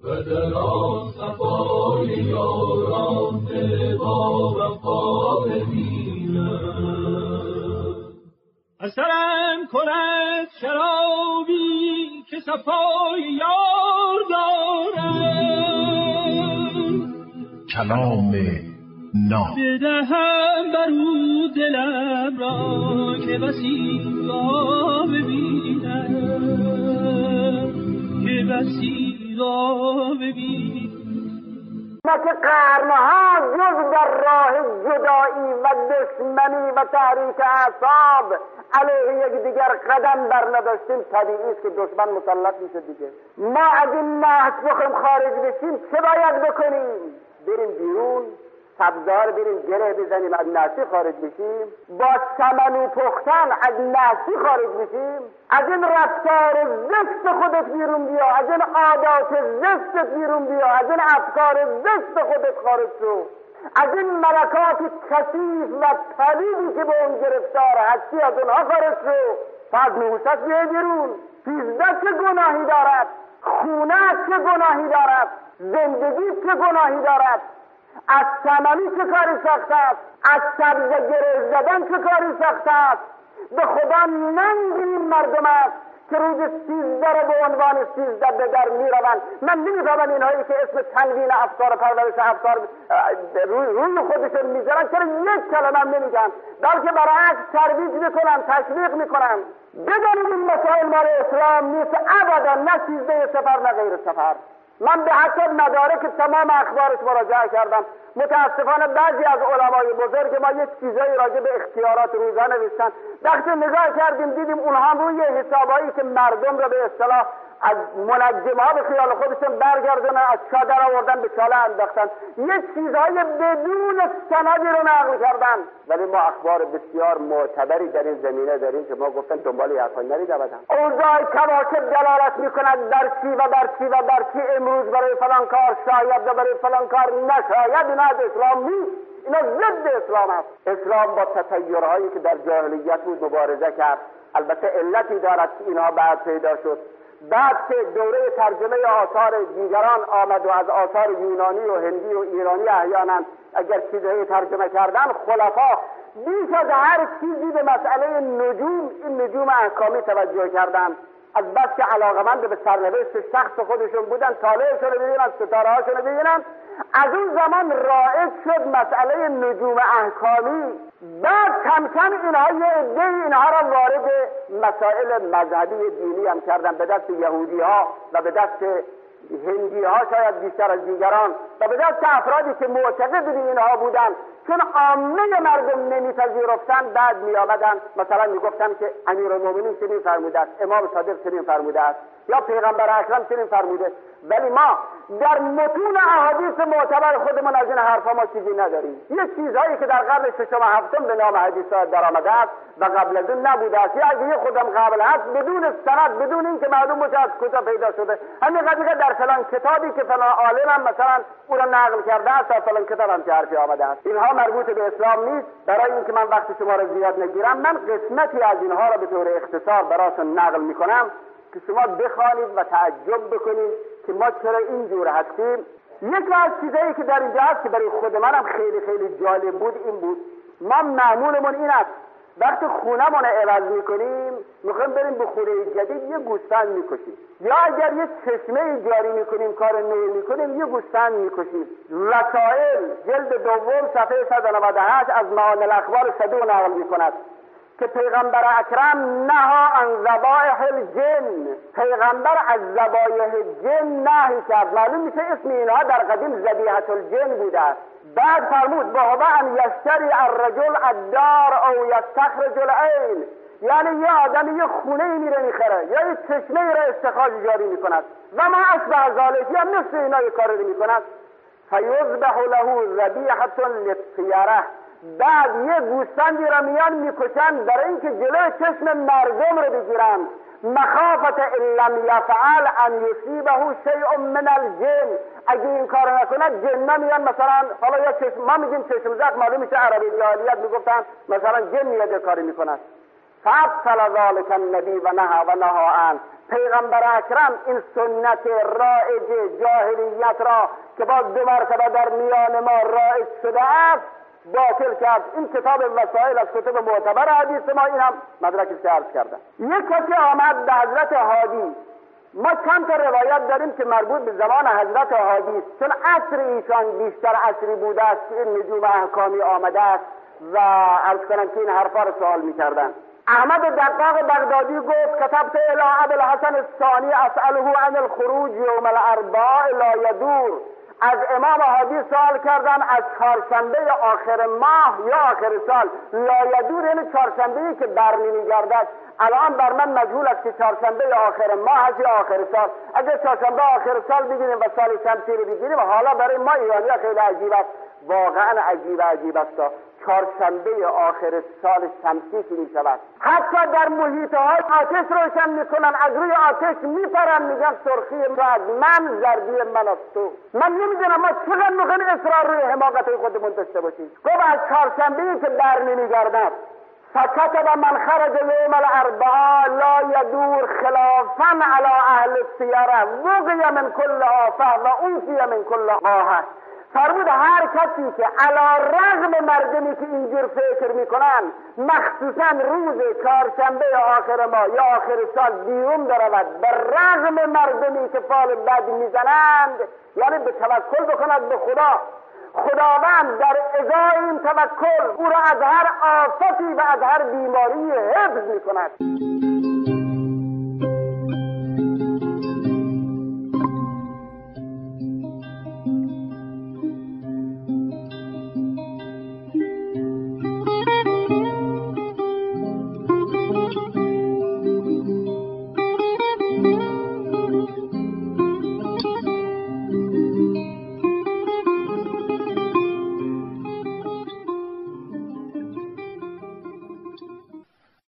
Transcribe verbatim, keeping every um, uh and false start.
و در آن صفای یاران دل با وفا ببینم. اثرم کند شرابی که صفای یار دارم، کلام ناب بدهم برو دلم را که وسیقا ببینم، که وسیقا ببینم. ما که قرنها جز در راه جدایی و دشمنی و تحریک اعصاب علیه یکدیگر قدم بر نداشتیم، طبیعی است که دشمن مسلط میشه دیگه. ما از این نهج بخوایم خارج بشیم چه باید بکنیم؟ بریم بیرون، سبزار بریم گره بزنیم، از نحسی خارج بشیم، با سمنو پختن از نحسی خارج بشیم، از این رفتار زشت خودت بیرون بیا، از این عادات زشت بیرون بیا، از این افکار زشت خودت خارج شو، از این ملکات کثیف و پلیدی که به اون گرفتار هستی از اونها خارج شو. پس نحوست بیای بیرون. سیزده چه گناهی دارد؟ خونه چه گناهی دارد؟ زندگی چه گناهی دارد؟ از سمنی چه کاری سخت است؟ از سبزه گره زدن چه کاری سخت است؟ به خدا ننگ این مردم است که روز سیزده رو به عنوان سیزده به در می روند. من نمی‌فهمم اینهایی که اسم تنوین افکار پرورش افکار روی, روی خودشون میذارن چرا یک کلمه هم نمیگن، بلکه برعکس ترویج میکنن، تشویق میکنن. بدانید این مسائل مال اسلام نیست ابدا، نه سیزده سفر نه غیر سفر. من به حتی مدارک تمام اخبارش مراجعه کردم. متاسفانه بعضی از علمای بزرگ ما یک چیزایی راجع به اختیارات روزه نوشتن. وقتی نگاه کردیم دیدیم اونها روی حسابایی که مردم را به اصطلاح از منجم‌ها به خیال خودشون برگردونن، از چادر آوردن به چاله انداختن، یک چیزهای بدون سندی رو نقل کردن. ولی ما اخبار بسیار معتبری در این زمینه داریم که ما گفتن دنبال این حرفا نرید ابدا. اوضاع کواکب دلالت میکند بر چی و بر چی و بر چی، امروز برای فلان کار شاید و برای فلان کار نشاید. اینا از اسلام نیست، اینا ضد اسلام است. اسلام با تطیرهایی که در جاهلیت بود مبارزه کرد. البته علتی دارد که اینها بعد پیدا شد. بعد که دوره ترجمه آثار دیگران آمد و از آثار یونانی و هندی و ایرانی احیانا اگر چیزهایی ترجمه کردن، خلفا بیش از هر چیزی به مسئله نجوم، این نجوم احکامی توجه کردن. از بس که علاقمند به سرنوشت شخص خودشون بودن، طالعشون رو ببینن، ستاره‌هاشون رو ببینن. از اون زمان رایج شد مسئله نجوم احکامی. بعد کم کم اینها یه عده اینها را وارد مسائل مذهبی دینی هم کردن، به دست یهودی ها و به دست هندی ها شاید بیشتر از دیگران و به دست افرادی که معتقد به اینها بودن. چون عامه مردم نمیپذیرفتن، بعد می آمدن مثلا میگفتن که امیرالمومنین چنین فرموده است، امام صادق چنین فرموده است، یا پیغمبر اکرم چنین فرموده. ولی ما در متون احادیث معتبر خودمون از این حرفا ما چیزی نداریم. یه چیزهایی که در قرن ششم و هفتم به نام حدیث در آمده است و قبل از اون نبوده است، یا اگه خودم قبل هست بدون سند، بدون اینکه معلوم باشه از کجا پیدا شده. همین قضیه در فلان کتابی که فلان عالم هم مثلا او را نقل کرده است، تا فلان کتاب هم که حرفی آمده است. اینها مربوط به اسلام نیست. برای اینکه من وقت شما را زیاد نگیرم، من قسمتی از اینها را به طور اختصار براتون نقل میکنم که شما بخوانید و تعجب بکنید که ما چرا اینجور هستیم. یکی از چیزایی که در اینجا هست که برای خود منم خیلی خیلی جالب بود این بود، ما معمولمون این است وقتی خونمون عوض میکنیم میخوایم بریم به خونه جدید یه گوسفند میکشیم، یا اگر یه چشمه جاری میکنیم کار نو میکنیم یه گوسفند میکشیم. رسائل جلد دوم صفحه صد و نود و هشت از معانی الاخبار صدوق نقل میکند که پیغمبر اکرم نها عن ذبائح الجن، پیغمبر از ذبایح جن نهی کرد. معلوم میشه اسم اینها در قدیم ذبیحة الجن بوده است. بعد فرمود بهوا ان یشتری الرجل الدار او یستخرج العین، یعنی یه آدم یه خونه میره میخره یا یه چشمه را استخراج جاری میکند و ما اشبه ذالک، یا مثل اینا یه کار رو میکند. فیذبح له ذبیحة للطیره، بعد یه گوسفندی را میان میکشن برای اینکه جلوی چشم مردم رو بگیرن، مخافت ان لم یفعل ان یصیبه شیء من الجن، اگه این کار نکند جن‌ها میان مثلا حالا یا چشم، ما میگیم چشم زخم، معلوم میشه عربی جاهلیت میگفتن مثلا جن میاد کاری میکنن. فابطل ذلك النبی و نهى و نهى عن، پیغمبر اکرم این سنت رایج جاهلیت را که با دو مرتبه در میان ما رایج شده است باطل کرد. این کتاب وسائل از کتب معتبر حدیث ما، این هم مدرکش که عرض کردم. یک کسی آمد به حضرت هادی، ما چند تا روایت داریم که مربوط به زمان حضرت هادی است، چون عصر ایشان بیشتر عصری بوده است که این نجوم احکامی آمده است و عرض کنم که این حرفا رو سوال میکردن. احمد دقاق بغدادی گفت کتبت الی ابی الحسن الثانی اسأله عن الخروج یوم الاربعاء لا یدور. از امام هادی سوال کردن از چهارشنبه آخر ماه یا آخر سال. لا یدور یعنی چهارشنبه‌ای که بر نمیگردد. الان بر من مجهول است که چهارشنبه آخر ماه هست یا آخر سال. اگر چهارشنبه آخر سال بگیریم و سال شمسی رو بگیریم حالا برای ما ایرانی‌ها خیلی عجیب است، واقعا عجیب عجیب است. چهارشنبه آخر سال شمسی که می شود. حتی در محیط های آتش روشن میکنن، از روی آتش میپرن، میگن سرخی من من زردی من از تو. من نمیدونم ما چقدر میخوایم اصرار روی حماقت خودمون داشته باشیم. گفت از چهارشنبه که بر نمیگردد فکتب من خرج یوم الاربعاء لا یدور خلافا علی اهل السیره وقی من کل آفه و اونفی من کل قاحه. فرمود هر کسی که علی رغم مردمی که اینجور فکر میکنن مخصوصا روز چهارشنبه آخر ماه یا آخر سال بیرون برود، به رغم مردمی که فال بد میزنند، یعنی به توکل بکند به خدا، خداوند در ازای این توکل او را از هر آفتی و از هر بیماری حفظ میکند.